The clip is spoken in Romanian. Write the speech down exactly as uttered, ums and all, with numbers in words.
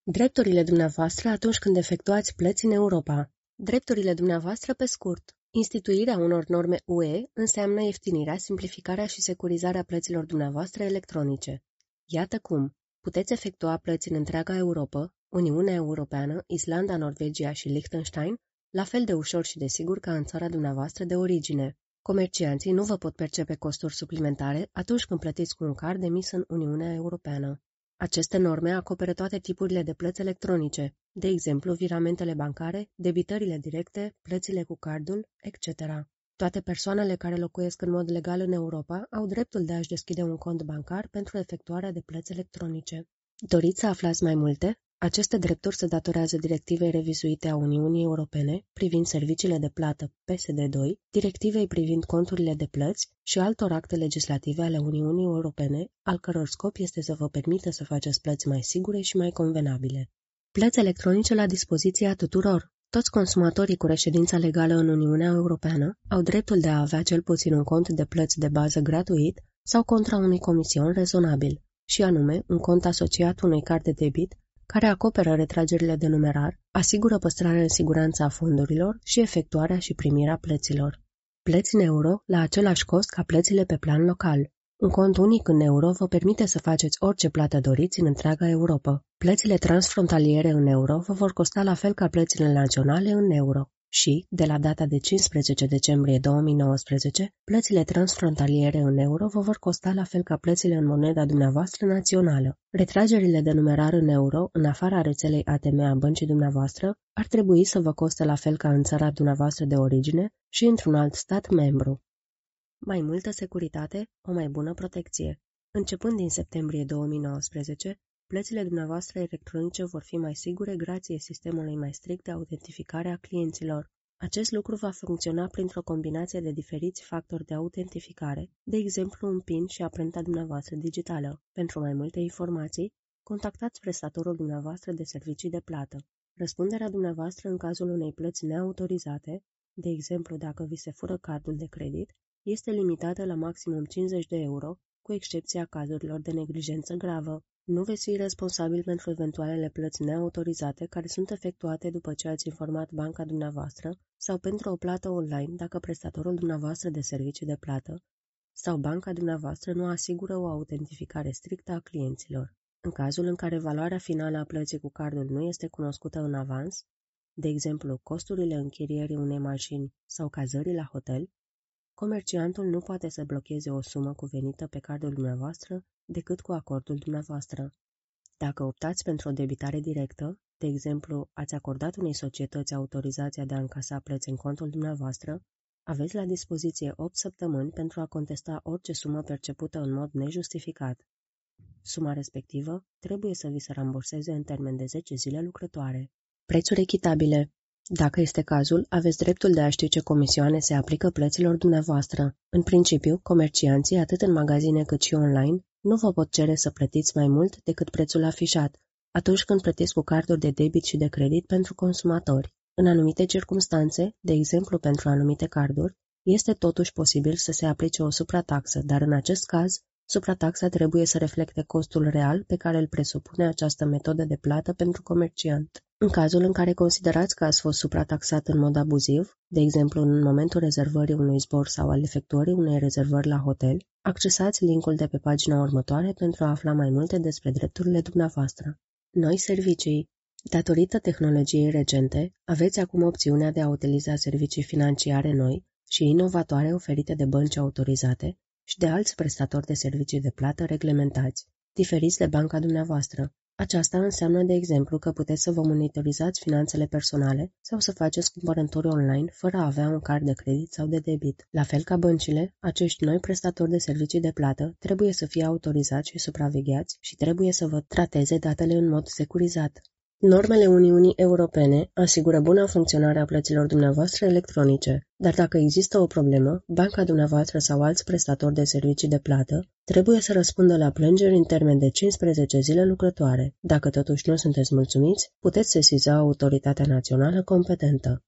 Drepturile dumneavoastră atunci când efectuați plăți în Europa. Drepturile dumneavoastră pe scurt. Instituirea unor norme U E înseamnă ieftinirea, simplificarea și securizarea plăților dumneavoastră electronice. Iată cum. Puteți efectua plăți în întreaga Europa, Uniunea Europeană, Islanda, Norvegia și Liechtenstein, la fel de ușor și de sigur ca în țara dumneavoastră de origine. Comercianții nu vă pot percepe costuri suplimentare atunci când plătiți cu un card emis în Uniunea Europeană. Aceste norme acoperă toate tipurile de plăți electronice, de exemplu viramentele bancare, debitările directe, plățile cu cardul, et cetera. Toate persoanele care locuiesc în mod legal în Europa au dreptul de a-și deschide un cont bancar pentru efectuarea de plăți electronice. Doriți să aflați mai multe? Aceste drepturi se datorează directivei revizuite a Uniunii Europene privind serviciile de plată P S D doi, directivei privind conturile de plăți și altor acte legislative ale Uniunii Europene, al căror scop este să vă permită să faceți plăți mai sigure și mai convenabile. Plăți electronice la dispoziția tuturor. Toți consumatorii cu reședința legală în Uniunea Europeană au dreptul de a avea cel puțin un cont de plăți de bază gratuit sau contra unui comision rezonabil, și anume un cont asociat unui card de debit care acoperă retragerile de numerar, asigură păstrarea în siguranță a fondurilor și efectuarea și primirea plăților. Plăți în euro la același cost ca plățile pe plan local. Un cont unic în euro vă permite să faceți orice plată doriți în întreaga Europa. Plățile transfrontaliere în euro vă vor costa la fel ca plățile naționale în euro. Și, de la data de cincisprezece decembrie două mii nouăsprezece, plățile transfrontaliere în euro vă vor costa la fel ca plățile în moneda dumneavoastră națională. Retragerile de numerar în euro, în afara rețelei A T M a băncii dumneavoastră, ar trebui să vă coste la fel ca în țara dumneavoastră de origine și într-un alt stat membru. Mai multă securitate, o mai bună protecție. Începând din septembrie două mii nouăsprezece, plățile dumneavoastră electronice vor fi mai sigure grație sistemului mai strict de autentificare a clienților. Acest lucru va funcționa printr-o combinație de diferiți factori de autentificare, de exemplu un PIN și amprenta dumneavoastră digitală. Pentru mai multe informații, contactați prestatorul dumneavoastră de servicii de plată. Răspunderea dumneavoastră în cazul unei plăți neautorizate, de exemplu dacă vi se fură cardul de credit, este limitată la maximum cincizeci de euro, cu excepția cazurilor de neglijență gravă. Nu veți fi responsabil pentru eventualele plăți neautorizate care sunt efectuate după ce ați informat banca dumneavoastră sau pentru o plată online dacă prestatorul dumneavoastră de servicii de plată sau banca dumneavoastră nu asigură o autentificare strictă a clienților. În cazul în care valoarea finală a plății cu cardul nu este cunoscută în avans, de exemplu costurile închirierii unei mașini sau cazării la hotel, comerciantul nu poate să blocheze o sumă cuvenită pe cardul dumneavoastră decât cu acordul dumneavoastră. Dacă optați pentru o debitare directă, de exemplu, ați acordat unei societăți autorizația de a încasa plăți în contul dumneavoastră, aveți la dispoziție opt săptămâni pentru a contesta orice sumă percepută în mod nejustificat. Suma respectivă trebuie să vi se ramburseze în termen de zece zile lucrătoare. Prețuri echitabile. Dacă este cazul, aveți dreptul de a ști ce comisioane se aplică plăților dumneavoastră. În principiu, comercianții, atât în magazine cât și online, nu vă pot cere să plătiți mai mult decât prețul afișat, atunci când plătiți cu carduri de debit și de credit pentru consumatori. În anumite circumstanțe, de exemplu pentru anumite carduri, este totuși posibil să se aplice o suprataxă, dar în acest caz, suprataxa trebuie să reflecte costul real pe care îl presupune această metodă de plată pentru comerciant. În cazul în care considerați că ați fost suprataxat în mod abuziv, de exemplu în momentul rezervării unui zbor sau al efectuării unei rezervări la hotel, accesați linkul de pe pagina următoare pentru a afla mai multe despre drepturile dumneavoastră. Noi servicii. Datorită tehnologiei recente, aveți acum opțiunea de a utiliza servicii financiare noi și inovatoare oferite de bănci autorizate și de alți prestatori de servicii de plată reglementați, diferiți de banca dumneavoastră. Aceasta înseamnă, de exemplu, că puteți să vă monitorizați finanțele personale sau să faceți cumpărături online fără a avea un card de credit sau de debit. La fel ca băncile, acești noi prestatori de servicii de plată trebuie să fie autorizați și supravegheați și trebuie să vă trateze datele în mod securizat. Normele Uniunii Europene asigură buna funcționare a plăților dumneavoastră electronice, dar dacă există o problemă, banca dumneavoastră sau alți prestatori de servicii de plată trebuie să răspundă la plângeri în termen de cincisprezece zile lucrătoare. Dacă totuși nu sunteți mulțumiți, puteți sesiza autoritatea națională competentă.